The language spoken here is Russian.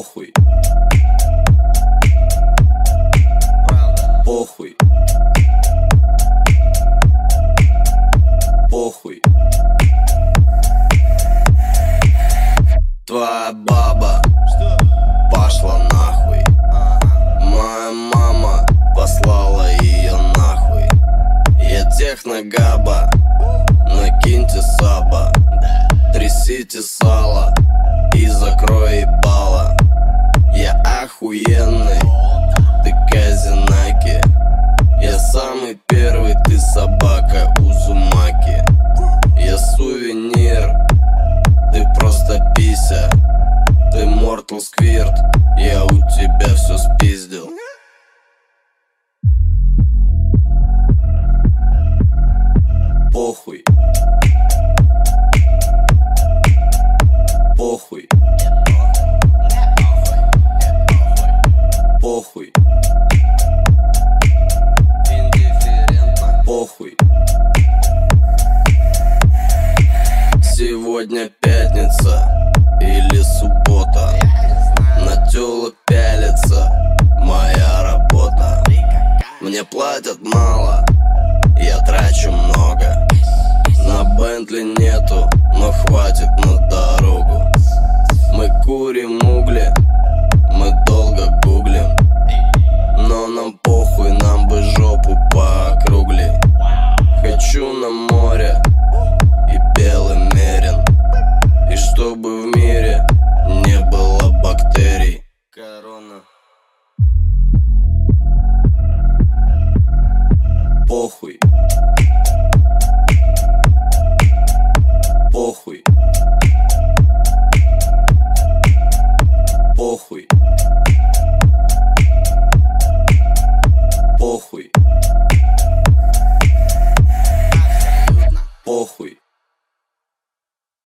Похуй. Похуй. Похуй. Твоя баба пошла нахуй. Моя мама послала ее нахуй. Я техногаба, накиньте саба, трясите сало и закрой ебало. Я охуенный, ты казинаки. Я самый первый, ты собака Узумаки. Я сувенир, ты просто пися. Ты Mortal Squirt, я у тебя все спиздил. Похуй. Похуй. Похуй. Индифферентно. Похуй. Сегодня пятница или суббота. На тёлок пялится моя работа. Мне платят мало, я трачу много. На Бентли нету, но хватит на дорогу. Мы курим угли, мы долго гуглим. Но нам похуй, нам бы жопу поокругли. Хочу на море и белый мерин, и чтобы в мире не было бактерий. Корона. Похуй. Похуй. Похуй.